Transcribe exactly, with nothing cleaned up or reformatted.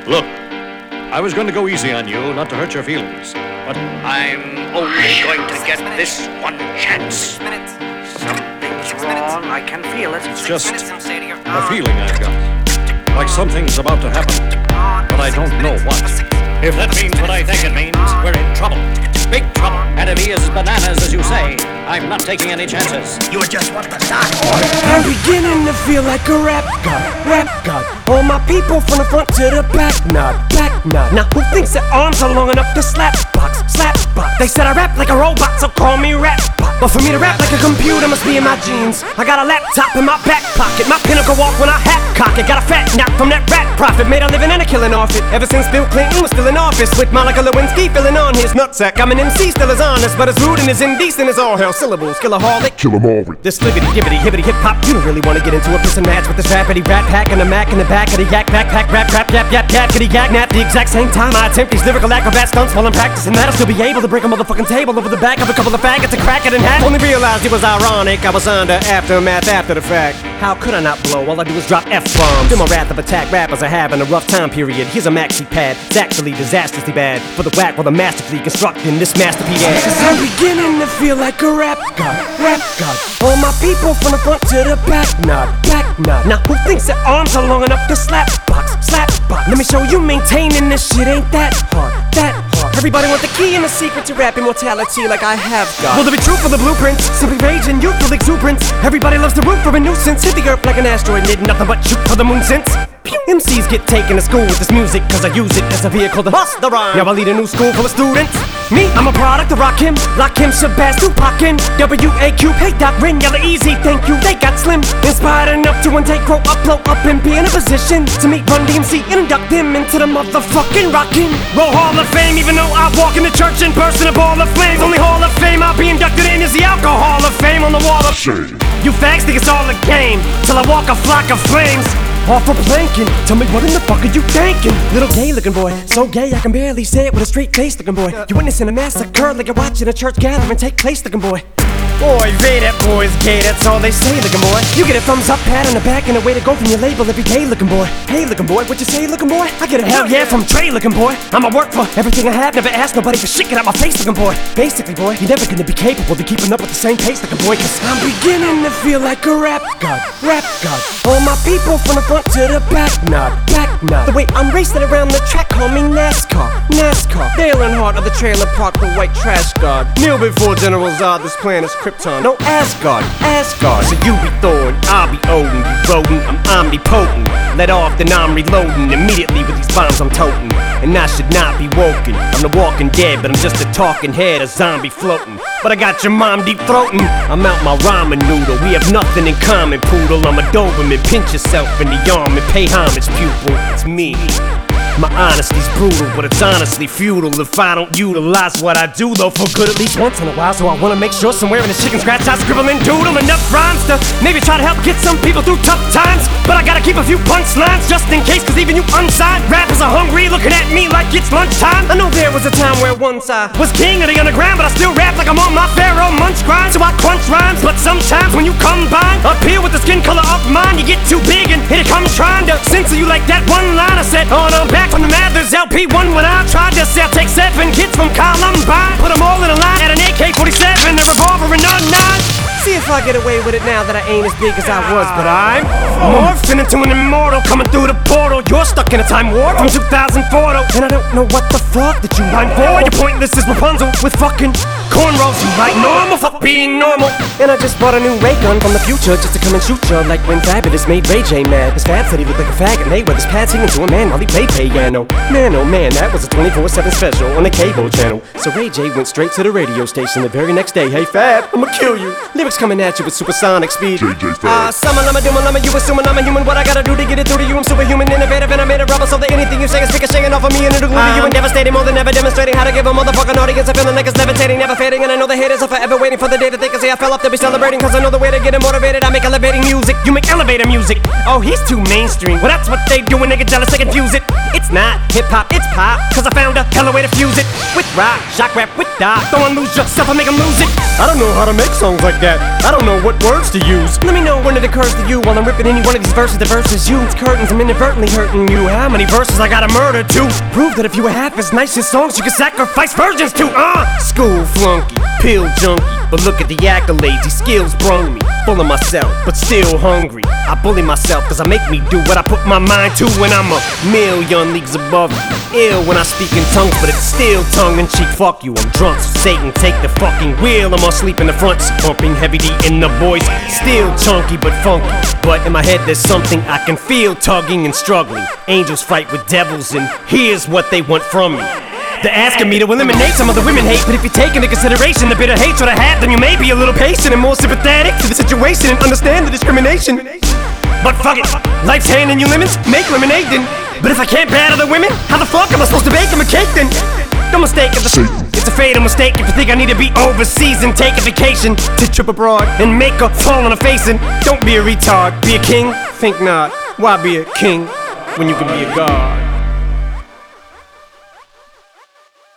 Look, I was going to go easy on you, not to hurt your feelings, but I'm only going to get this one chance. Something's wrong, I can feel it. It's just a feeling I've got. Like something's about to happen, but I don't know what. If that means what I think it means, we're in trouble. Big trouble. And if he is as bananas as you say, I'm not taking any chances. You just want the dark order. I'm beginning to feel like a rap god, rap god. All my people from the front to the back, nod, back nod. Now who thinks their arms are long enough to slap box, slap box? They said I rap like a robot, so call me rap bot. But for me to rap like a computer must be in my genes. I got a laptop in my back pocket, my pinnacle walk when I hat cock it. Got a fat knock from that rat profit, made a living and a killing off it. Ever since Bill Clinton was still in office, with Monica Lewinsky filling on his nutsack. I'm an M C, still as honest, but as rude and as indecent as all hell. Syllables, killaholic, kill 'em all. This libbity, gibbity, hibbity, hip hop. You don't really wanna get into a piss and match with this rappity rat pack and a Mac in the back of the yak backpack, rap, rap, yap, yap, yap, kitty, yak, nap. The exact same time I attempt these lyrical acrobat stunts while I'm practicing that, I'll still be able to break a motherfucking table over the back of a couple of faggots and crack it in half. Only realized it was ironic, I was under aftermath after the fact. How could I not blow? All I do is drop F-bombs. Feel my wrath of attack rappers are having a rough time period. Here's a maxi pad, it's actually disastrously bad for the whack while I'm masterfully constructing this masterpiece. Cause I'm beginning to feel like a rap god, rap god. All my people from the front to the back, nod, back nod. Now who thinks their arms are long enough to slap box, slap box? Let me show you maintaining this shit ain't that hard, that hard. Everybody want the key and the secret to rap immortality like I have got. Will there be truth for the blueprints? Simply rage and youthful exuberance. Everybody loves to root for a nuisance. Hit the earth like an asteroid, did nothing but shoot for the moon since. M Cs get taken to school with this music, cause I use it as a vehicle to bust the rhyme. Now I lead a new school full of students. Me, I'm a product of Rakim, Lakim, Shabazz, Tupac, and W A Q. Hey Doc, Rin, yella easy, thank you, they got slim. Inspired enough to one day grow up, blow up, and be in a position to meet Run D M C and induct them into the motherfucking Rockin' Roll Hall of Fame. Even though I walk in the church and burst in a ball of flames, only Hall of Fame I'll be inducted in is the Alcohol of Fame on the wall of shame. You fags think it's all a game, till I walk a flock of flames off a planking. Tell me what in the fuck are you thinking? Little gay looking boy, so gay I can barely say it with a straight face looking boy. You witnessing a massacre like you're watching a church gathering take place looking boy. Boy, they that boy's gay, that's all they say looking boy. You get a thumbs up, pat on the back, and a way to go from your label every day looking boy. Hey looking boy, what you say looking boy? I get a hell yeah from Trey looking boy. I'ma work for everything I have, never ask nobody for shit, get out my face looking boy. Basically boy, you're never gonna be capable of keeping up with the same pace looking boy, cause I'm beginning to feel like a rap god, rap god. All my people from the front to the back, nod, back nod. The way I'm racing around the track, call me NASCAR, NASCAR. Dale Earnhardt of the trailer park, the white trash god. Kneel before General Zod, this planet's Krypton. No Asgard, Asgard. So you be Thor and I'll be Odin. You rodent, I'm omnipotent. Let off, then I'm reloading immediately with these bombs I'm toting. And I should not be woken. I'm the walking dead, but I'm just a talking head, a zombie floating. But I got your mom deep throating. I'm out my ramen noodle. We have nothing in common, poodle. I'm a Doberman. Pinch yourself in the arm and pay homage, pupil. It's me. My honesty's brutal, but it's honestly futile if I don't utilize what I do, though, for good at least once in a while. So I wanna make sure somewhere in the chicken scratch I scribble and doodle enough rhymes to maybe try to help get some people through tough times. But I gotta keep a few punchlines just in case, cause even you unsigned rappers are hungry, looking at me like it's lunchtime. I know there was a time where once I was king of the underground, but I still rap like I'm on my Pharaoh Munch grind. So I crunch rhymes, but sometimes when you combine up here with the skin color of mine, you get too big and here it comes trying to censor you like that one line I said. Oh no, back from the Mathers L P one when I tried to sell. Take seven kids from Columbine, put them all in a line at an A K forty-seven, a revolver and a nine. See if I get away with it now that I ain't as big as I was, but I'm morphing into an immortal coming through the portal. You're stuck in a time warp from two thousand four though, and I don't know what the fuck that you mind for. You're pointless as Rapunzel with fucking cornrows. You like normal, fuck being normal. And I just bought a new ray gun from the future just to come and shoot you, like when Fabulous made Ray J mad. His Fab said he looked like a faggot, Mayweather's pad singing to a man while he played piano. Man oh man, that was a twenty-four seven special on the cable channel. So Ray J went straight to the radio station the very next day. Hey Fab, I'ma kill you. Lyrics coming at you with supersonic speed. J J Fab. Ah, uh, summer, lama, doom, lama, you assuming I'm a human. What I gotta do to get it through to you? I'm superhuman, innovative, and I made a rubber so that anything you say is ricochet hanging off of me and it'll glue to you and devastating, more than ever demonstrating how to give a motherfucking audience a feeling like it's levitating, never fading. And I know the haters are forever waiting for the day that they can say I fell off to be celebrating, cause I know the way to get them motivated. I make elevating music, you make elevator music. Oh, he's too mainstream, well that's what they do when they get jealous, they confuse it. It's not hip-hop, it's pop, cause I found a hella way to fuse it. With rock, shock rap, with dot, don't wanna lose yourself, I make them lose it. I don't know how to make songs like that, I don't know what words to use. Let me know when it occurs to you while I'm ripping any one of these verses. The verses you, it's curtains, I'm inadvertently hurting you. How many verses I gotta murder to prove that if you were half as nice as songs you could sacrifice virgins to? Uh, school flunky, pill junkie, but look at the accolades, these skills brung me. Full of myself, but still hungry. I bully myself cause I make me do what I put my mind to when I'm a million leagues above you. Ill when I speak in tongues, but it's still tongue in cheek. Fuck you, I'm drunk, so Satan take the fucking wheel. I'm asleep in the front seat, pumping heavy D in the boys. Still chunky but funky, but in my head there's something I can feel tugging and struggling. Angels fight with devils and here's what they want from me. They're asking me to eliminate some of the women hate, but if you take into consideration the bitter hatred I have, then you may be a little patient and more sympathetic to the situation and understand the discrimination. But fuck it, life's handing you lemons, make lemonade then. But if I can't battle the women, how the fuck am I supposed to bake them a cake then? No mistake, it's a, it's a fatal mistake if you think I need to be overseas and take a vacation to trip abroad and make a fall on a face. And don't be a retard, be a king? Think not, why be a king when you can be a god?